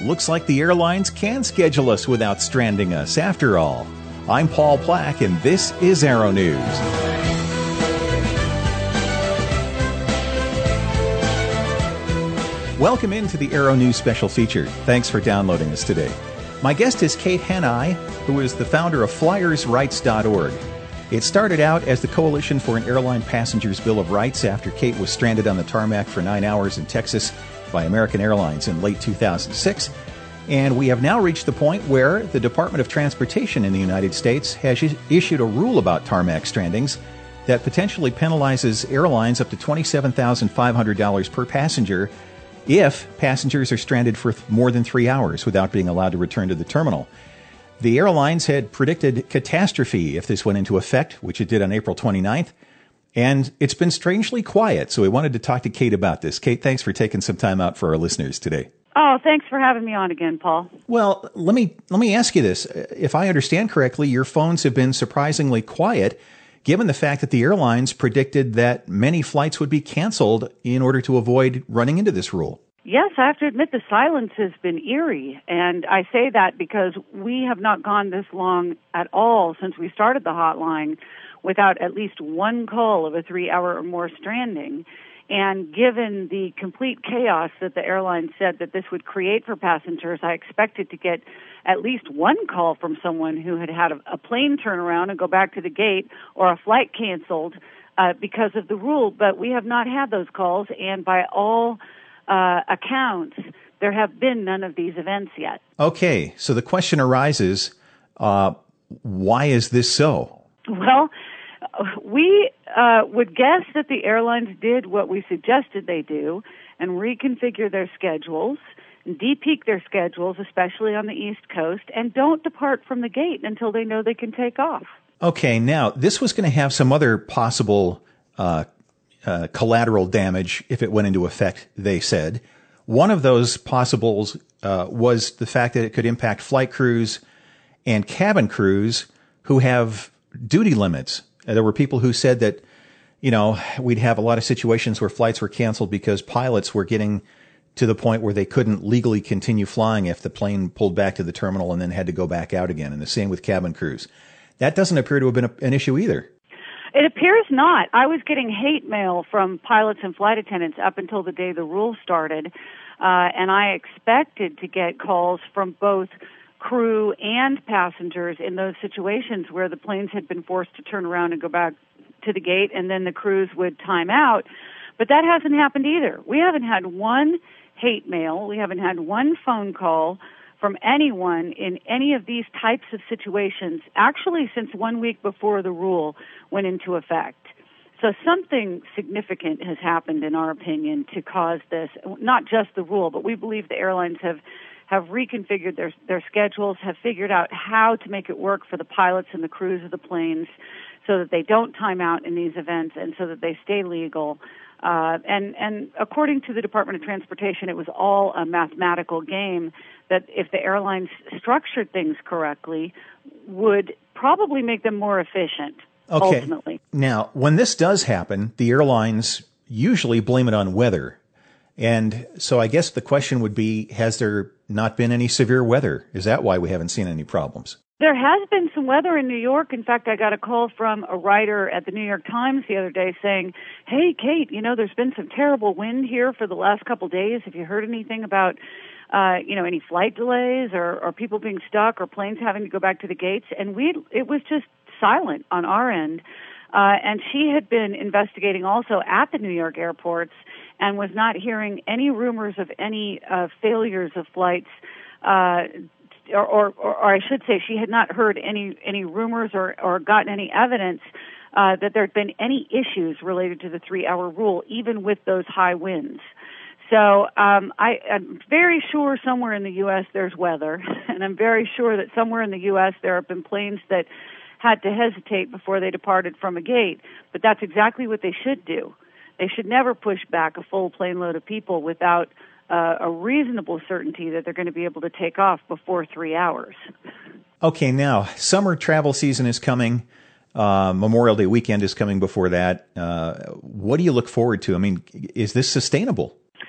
Looks like the airlines can schedule us without stranding us after all. I'm Paul Plack, and this is Aero News. Welcome into the Aero News special feature. Thanks for downloading us today. My guest is Kate Hanai, who is the founder of FlyersRights.org. It started out as the Coalition for an Airline Passenger's Bill of Rights after Kate was stranded on the tarmac for 9 hours in Texas by American Airlines in late 2006. And we have now reached the point where the Department of Transportation in the United States has issued a rule about tarmac strandings that potentially penalizes airlines up to $27,500 per passenger if passengers are stranded for more than 3 hours without being allowed to return to the terminal. The airlines had predicted catastrophe if this went into effect, which it did on April 29th. And it's been strangely quiet, so we wanted to talk to Kate about this. Kate, thanks for taking some time out for our listeners today. Oh, thanks for having me on again, Paul. Well, let me ask you this. If I understand correctly, your phones have been surprisingly quiet, given the fact that the airlines predicted that many flights would be canceled in order to avoid running into this rule. Yes, I have to admit the silence has been eerie, and I say that because we have not gone this long at all since we started the hotline without at least one call of a 3-hour or more stranding. And given the complete chaos that the airline said that this would create for passengers, I expected to get at least one call from someone who had had a plane turn around and go back to the gate or a flight canceled because of the rule. But we have not had those calls, and by all accounts, there have been none of these events yet. Okay, so the question arises, why is this so? Well, we would guess that the airlines did what we suggested they do and reconfigure their schedules, and de-peak their schedules, especially on the East Coast, and don't depart from the gate until they know they can take off. Okay, now, this was going to have some other possible collateral damage if it went into effect, they said. One of those possibles was the fact that it could impact flight crews and cabin crews who have duty limits. There were people who said that, we'd have a lot of situations where flights were canceled because pilots were getting to the point where they couldn't legally continue flying if the plane pulled back to the terminal and then had to go back out again. And the same with cabin crews. That doesn't appear to have been an issue either. It appears not. I was getting hate mail from pilots and flight attendants up until the day the rule started, and I expected to get calls from both crew and passengers in those situations where the planes had been forced to turn around and go back to the gate, and then the crews would time out. But that hasn't happened either. We haven't had one hate mail. We haven't had one phone call from anyone in any of these types of situations, actually since 1 week before the rule went into effect. So something significant has happened, in our opinion, to cause this, not just the rule, but we believe the airlines have reconfigured their schedules, have figured out how to make it work for the pilots and the crews of the planes so that they don't time out in these events and so that they stay legal. And according to the Department of Transportation, it was all a mathematical game that if the airlines structured things correctly, would probably make them more efficient, ultimately. Now, when this does happen, the airlines usually blame it on weather. And so I guess the question would be, has there not been any severe weather? Is that why we haven't seen any problems? There has been some weather in New York. In fact, I got a call from a writer at the New York Times the other day saying, hey, Kate, there's been some terrible wind here for the last couple of days. Have you heard anything about, any flight delays or people being stuck or planes having to go back to the gates? And it was just silent on our end. And she had been investigating also at the New York airports and was not hearing any rumors of any failures of flights, or I should say she had not heard any rumors or gotten any evidence that there had been any issues related to the 3-hour rule, even with those high winds. So I'm very sure somewhere in the U.S. there's weather, and I'm very sure that somewhere in the U.S. there have been planes that had to hesitate before they departed from a gate. But that's exactly what they should do. They should never push back a full plane load of people without a reasonable certainty that they're going to be able to take off before 3 hours. Okay, now, summer travel season is coming. Memorial Day weekend is coming before that. What do you look forward to? I mean, is this sustainable?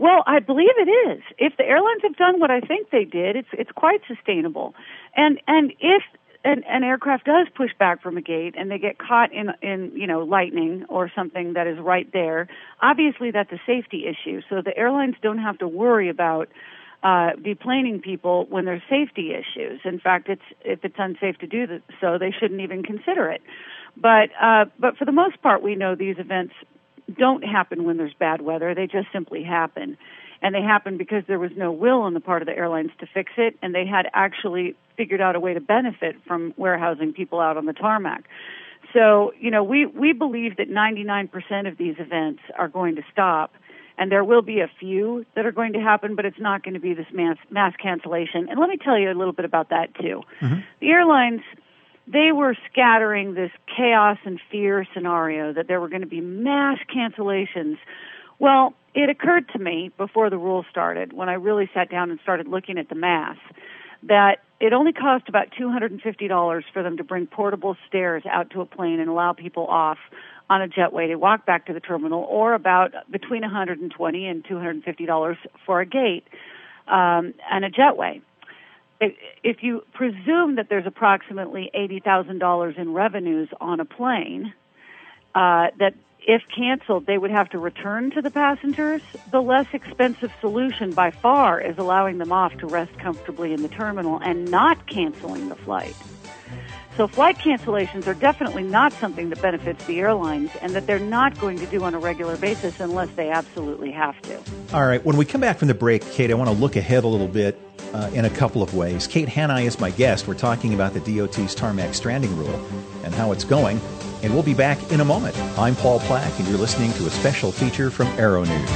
Well, I believe it is. If the airlines have done what I think they did, it's quite sustainable. And if an aircraft does push back from a gate and they get caught in lightning or something that is right there, obviously that's a safety issue. So the airlines don't have to worry about deplaning people when there's safety issues. In fact, if it's unsafe to do so, they shouldn't even consider it. But for the most part, we know these events don't happen when there's bad weather. They just simply happen. And they happen because there was no will on the part of the airlines to fix it, and they had actually figured out a way to benefit from warehousing people out on the tarmac. So, we believe that 99% of these events are going to stop, and there will be a few that are going to happen, but it's not going to be this mass cancellation. And let me tell you a little bit about that, too. Mm-hmm. The airlines, they were scattering this chaos and fear scenario that there were going to be mass cancellations. Well, it occurred to me before the rule started, when I really sat down and started looking at the math, that it only cost about $250 for them to bring portable stairs out to a plane and allow people off on a jetway to walk back to the terminal, or about between $120 and $250 for a gate and a jetway. If you presume that there's approximately $80,000 in revenues on a plane, that if canceled, they would have to return to the passengers, the less expensive solution by far is allowing them off to rest comfortably in the terminal and not canceling the flight. So flight cancellations are definitely not something that benefits the airlines, and that they're not going to do on a regular basis unless they absolutely have to. All right. When we come back from the break, Kate, I want to look ahead a little bit in a couple of ways. Kate Hanai is my guest. We're talking about the DOT's tarmac stranding rule and how it's going, and we'll be back in a moment. I'm Paul Plack, and you're listening to a special feature from Aero News.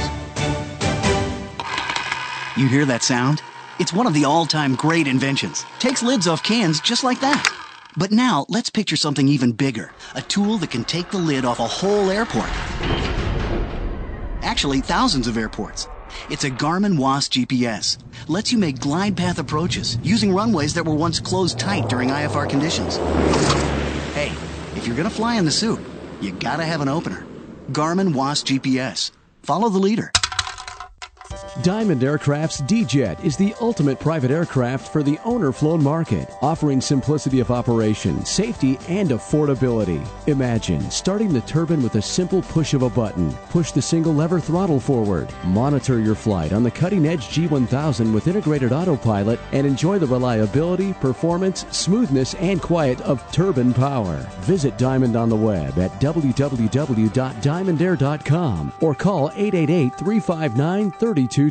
You hear that sound? It's one of the all-time great inventions. Takes lids off cans just like that. But now, let's picture something even bigger. A tool that can take the lid off a whole airport. Actually, thousands of airports. It's a Garmin WAAS GPS. Lets you make glide path approaches using runways that were once closed tight during IFR conditions. Hey, if you're gonna fly in the soup, you gotta have an opener. Garmin WAAS GPS. Follow the leader. Diamond Aircraft's D-Jet is the ultimate private aircraft for the owner-flown market, offering simplicity of operation, safety, and affordability. Imagine starting the turbine with a simple push of a button. Push the single lever throttle forward. Monitor your flight on the cutting-edge G1000 with integrated autopilot and enjoy the reliability, performance, smoothness, and quiet of turbine power. Visit Diamond on the web at www.diamondair.com or call 888-359-3220.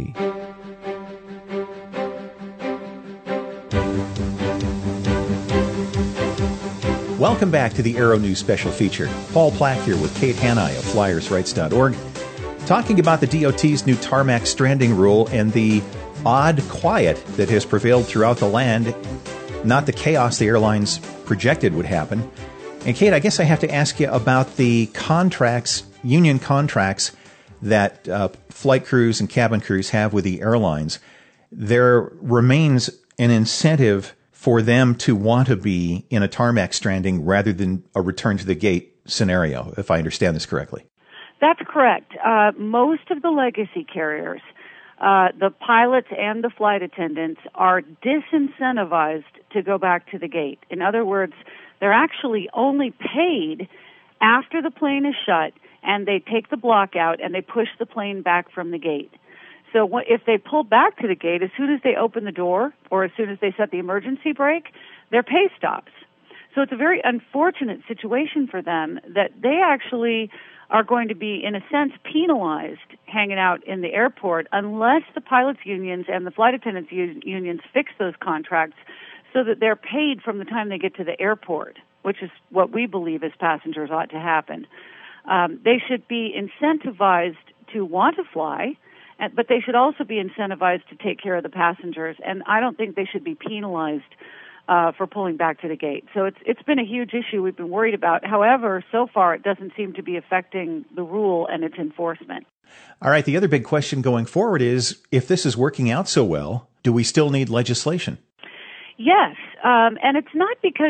Welcome back to the Aero News special feature. Paul Plack here with Kate Hanai of flyersrights.org, talking about the DOT's new tarmac stranding rule and the odd quiet that has prevailed throughout the land, not the chaos the airlines projected would happen. And Kate, I guess I have to ask you about the contracts, union contracts, that flight crews and cabin crews have with the airlines. There remains an incentive for them to want to be in a tarmac stranding rather than a return to the gate scenario, if I understand this correctly. That's correct. Most of the legacy carriers, the pilots and the flight attendants, are disincentivized to go back to the gate. In other words, they're actually only paid after the plane is shut and they take the block out and they push the plane back from the gate. So if they pull back to the gate, as soon as they open the door or as soon as they set the emergency brake, their pay stops. So it's a very unfortunate situation for them that they actually are going to be, in a sense, penalized hanging out in the airport unless the pilots' unions and the flight attendants' unions fix those contracts so that they're paid from the time they get to the airport, which is what we believe as passengers ought to happen. They should be incentivized to want to fly, but they should also be incentivized to take care of the passengers, and I don't think they should be penalized for pulling back to the gate. So it's been a huge issue we've been worried about. However, so far it doesn't seem to be affecting the rule and its enforcement. All right, the other big question going forward is, if this is working out so well, do we still need legislation? Yes, and it's not because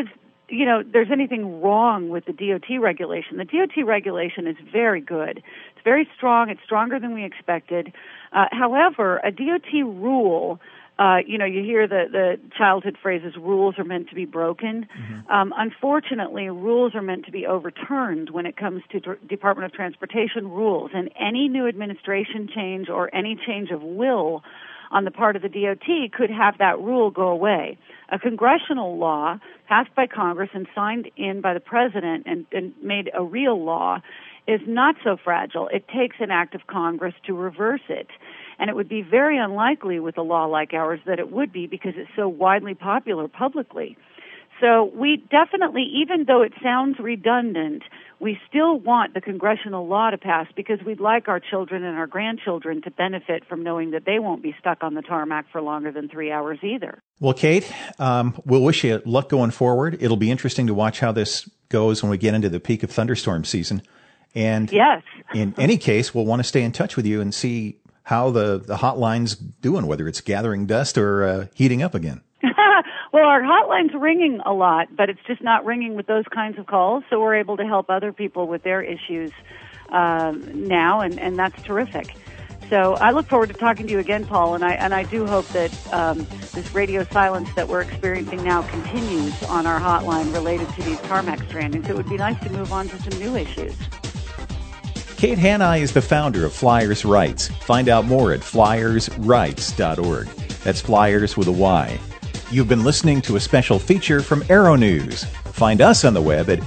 there's anything wrong with the DOT regulation. The DOT regulation is very good. It's very strong. It's stronger than we expected. However, a DOT rule, you hear the childhood phrases, rules are meant to be broken. Mm-hmm. Unfortunately, rules are meant to be overturned when it comes to Department of Transportation rules. And any new administration change or any change of will on the part of the DOT could have that rule go away. A congressional law passed by Congress and signed in by the president and made a real law is not so fragile. It takes an act of Congress to reverse it. And it would be very unlikely with a law like ours that it would be, because it's so widely popular publicly. So we definitely, even though it sounds redundant, we still want the congressional law to pass, because we'd like our children and our grandchildren to benefit from knowing that they won't be stuck on the tarmac for longer than 3 hours either. Well, Kate, we'll wish you luck going forward. It'll be interesting to watch how this goes when we get into the peak of thunderstorm season. And yes, in any case, we'll want to stay in touch with you and see how the hotline's doing, whether it's gathering dust or heating up again. Well, our hotline's ringing a lot, but it's just not ringing with those kinds of calls, so we're able to help other people with their issues now, and that's terrific. So I look forward to talking to you again, Paul, and I do hope that this radio silence that we're experiencing now continues on our hotline related to these tarmac strandings. It would be nice to move on to some new issues. Kate Hanai is the founder of Flyers Rights. Find out more at flyersrights.org. That's Flyers with a Y. You've been listening to a special feature from Arrow News. Find us on the web at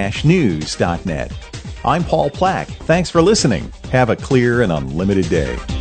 arrow-news.net. I'm Paul Plack. Thanks for listening. Have a clear and unlimited day.